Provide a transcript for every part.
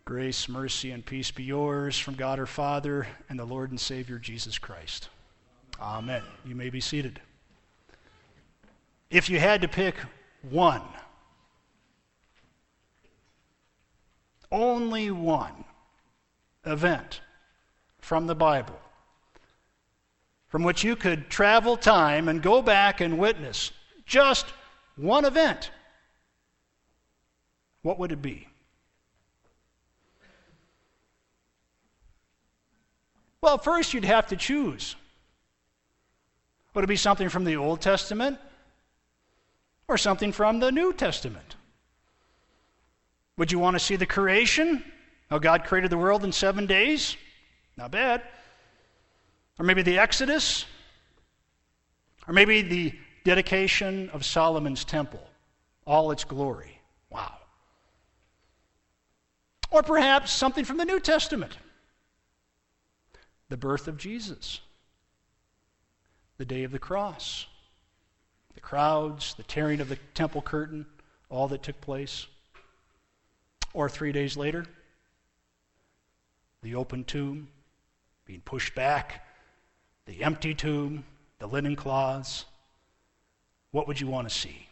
Grace, mercy, and peace be yours from God our Father and the Lord and Savior Jesus Christ. Amen. You may be seated. If you had to pick one, only one event from the Bible from which you could travel time and go back and witness just one event, what would it be? Well, first you'd have to choose. Would it be something from the Old Testament or something from the New Testament? Would you want to see the creation? How God created the world in 7 days? Not bad. Or maybe the Exodus? Or maybe the dedication of Solomon's temple, all its glory. Wow. Or perhaps something from the New Testament. The birth of Jesus, the day of the cross, the crowds, the tearing of the temple curtain, all that took place. Or 3 days later, the open tomb being pushed back, the empty tomb, the linen cloths. What would you want to see?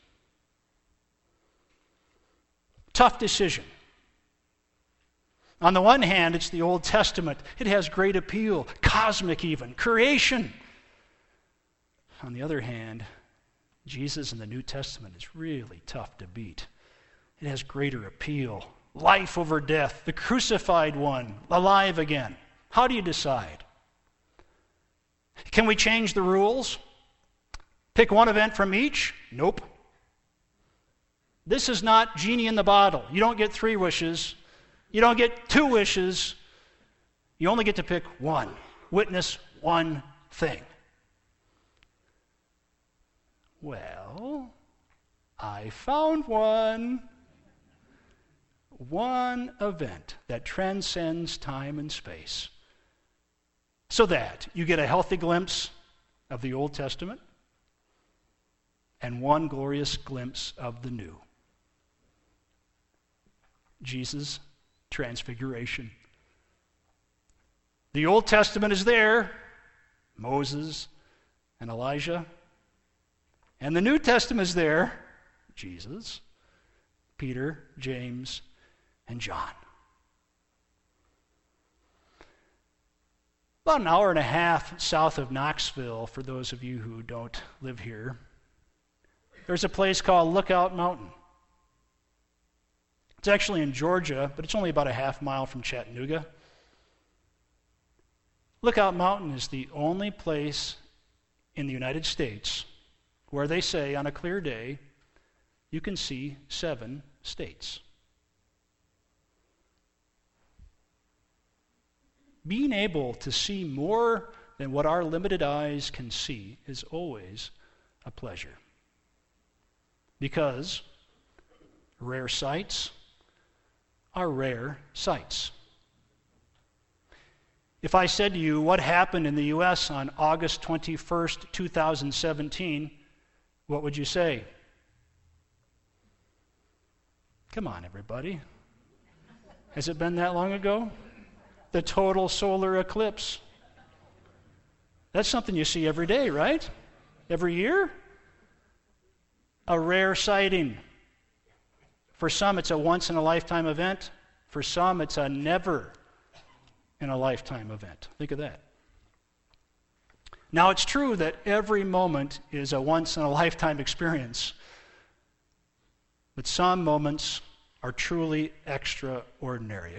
Tough decision. On the one hand, it's the Old Testament. It has great appeal, cosmic even, creation. On the other hand, Jesus in the New Testament is really tough to beat. It has greater appeal, life over death, the crucified one, alive again. How do you decide? Can we change the rules? Pick one event from each? Nope. This is not genie in the bottle. You don't get 3 wishes. You don't get 2 wishes. You only get to pick one. Witness one thing. Well, I found one. One event that transcends time and space, so that you get a healthy glimpse of the Old Testament and one glorious glimpse of the New. Jesus' transfiguration. The Old Testament is there, Moses and Elijah, and the New Testament is there, Jesus, Peter, James, and John. About an hour and a half south of Knoxville, for those of you who don't live here, there's a place called Lookout Mountain. It's actually in Georgia, but it's only about a half mile from Chattanooga. Lookout Mountain is the only place in the United States where they say on a clear day you can see 7 states. Being able to see more than what our limited eyes can see is always a pleasure. Because rare sights are rare sights. If I said to you what happened in the U.S. on August 21st, 2017, what would you say? Come on, everybody. Has it been that long ago? The total solar eclipse. That's something you see every day, right? Every year? A rare sighting. For some, it's a once-in-a-lifetime event. For some, it's a never-in-a-lifetime event. Think of that. Now, it's true that every moment is a once-in-a-lifetime experience. But some moments are truly extraordinary.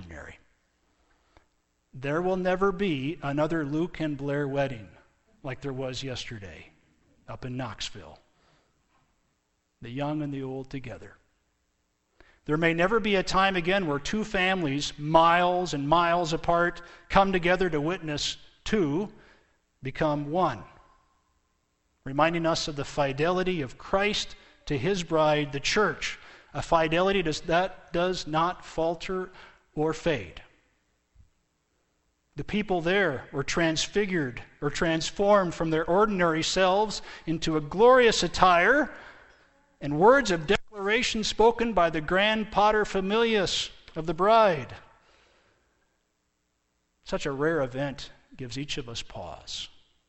There will never be another Luke and Blair wedding like there was yesterday up in Knoxville. The young and the old together. There may never be a time again where 2 families, miles and miles apart, come together to witness 2 become 1. Reminding us of the fidelity of Christ to His bride, the church. A fidelity that does not falter or fade. The people there were transfigured or transformed from their ordinary selves into a glorious attire and words of declaration spoken by the grand pater familias of the bride. Such a rare event gives each of us pause.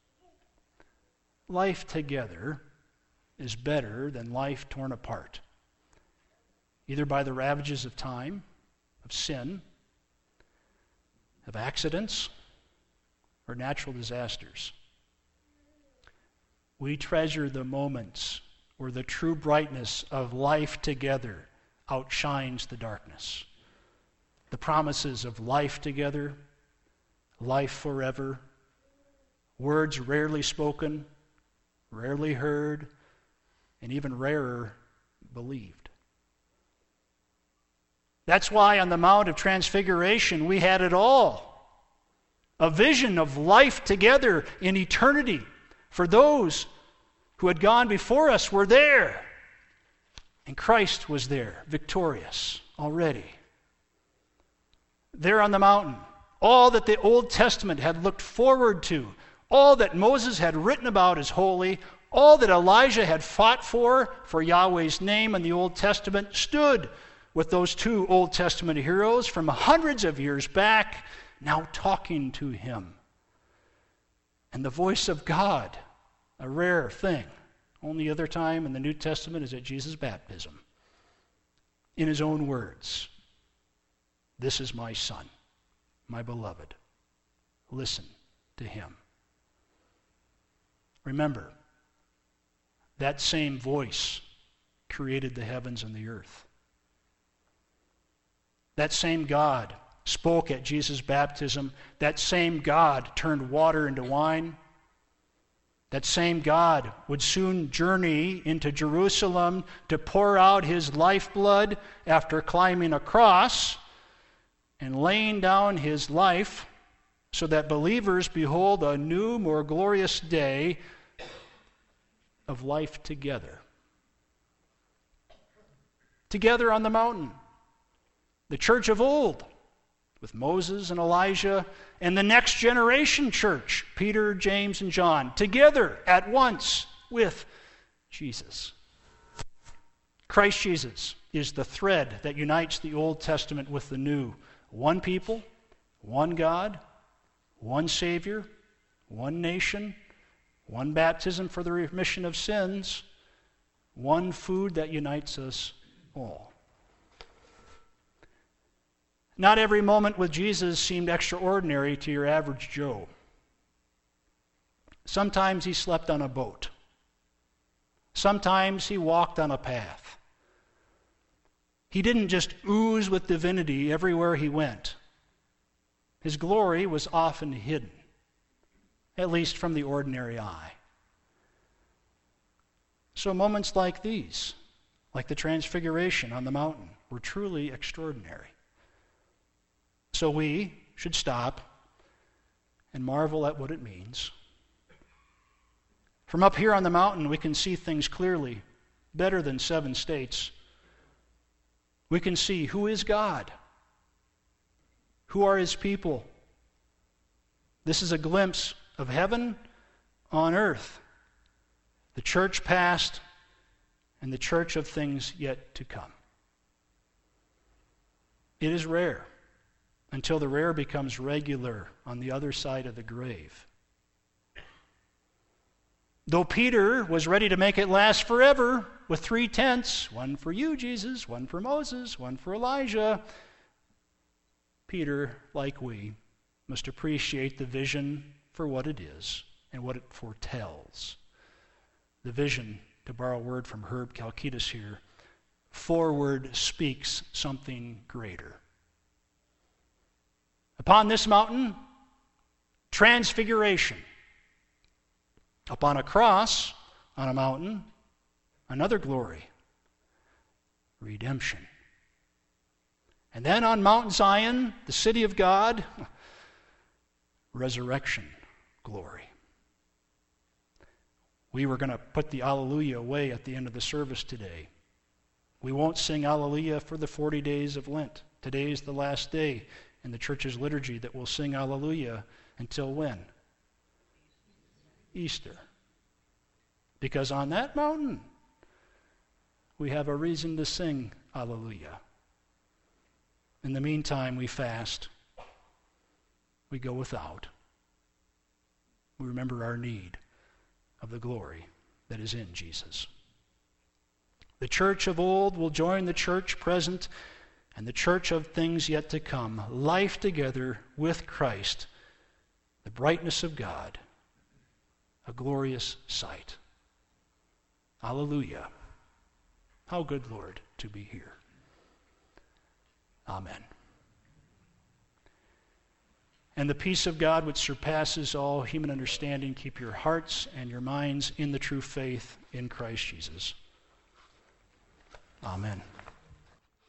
Life together is better than life torn apart, either by the ravages of time, of sin, of accidents, or natural disasters. We treasure the moments where the true brightness of life together outshines the darkness. The promises of life together, life forever, words rarely spoken, rarely heard, and even rarer believed. That's why on the Mount of Transfiguration we had it all. A vision of life together in eternity. For those who had gone before us were there. And Christ was there, victorious already. There on the mountain, all that the Old Testament had looked forward to, all that Moses had written about as holy, all that Elijah had fought for Yahweh's name in the Old Testament, stood with those two Old Testament heroes from hundreds of years back, now talking to him. And the voice of God, a rare thing. Only other time in the New Testament is at Jesus' baptism. In his own words, "This is my Son, my beloved. Listen to him." Remember, that same voice created the heavens and the earth. That same God spoke at Jesus' baptism. That same God turned water into wine. That same God would soon journey into Jerusalem to pour out his lifeblood after climbing a cross and laying down his life so that believers behold a new, more glorious day of life together. Together on the mountain. The church of old, with Moses and Elijah, and the next generation church, Peter, James, and John, together at once with Jesus. Christ Jesus is the thread that unites the Old Testament with the New. One people, one God, one Savior, one nation, one baptism for the remission of sins, one food that unites us all. Not every moment with Jesus seemed extraordinary to your average Joe. Sometimes he slept on a boat. Sometimes he walked on a path. He didn't just ooze with divinity everywhere he went. His glory was often hidden, at least from the ordinary eye. So moments like these, like the Transfiguration on the mountain, were truly extraordinary. So we should stop and marvel at what it means. From up here on the mountain, we can see things clearly, better than 7 states. We can see who is God, who are his people. This is a glimpse of heaven on earth, the church past and the church of things yet to come. It is rare until the rare becomes regular on the other side of the grave. Though Peter was ready to make it last forever with 3 tents, one for you, Jesus, one for Moses, one for Elijah, Peter, like we, must appreciate the vision for what it is and what it foretells. The vision, to borrow a word from Herb Kalkitis here, forward speaks something greater. Upon this mountain, transfiguration. Upon a cross, on a mountain, another glory, redemption. And then on Mount Zion, the city of God, resurrection glory. We were going to put the Alleluia away at the end of the service today. We won't sing Alleluia for the 40 days of Lent. Today is the last day in the church's liturgy that we'll sing Alleluia until when? Easter. Because on that mountain, we have a reason to sing Alleluia. In the meantime, we fast. We go without. We remember our need of the glory that is in Jesus. The church of old will join the church present and the church of things yet to come, life together with Christ, the brightness of God, a glorious sight. Hallelujah. How good, Lord, to be here. Amen. And the peace of God, which surpasses all human understanding, keep your hearts and your minds in the true faith in Christ Jesus. Amen.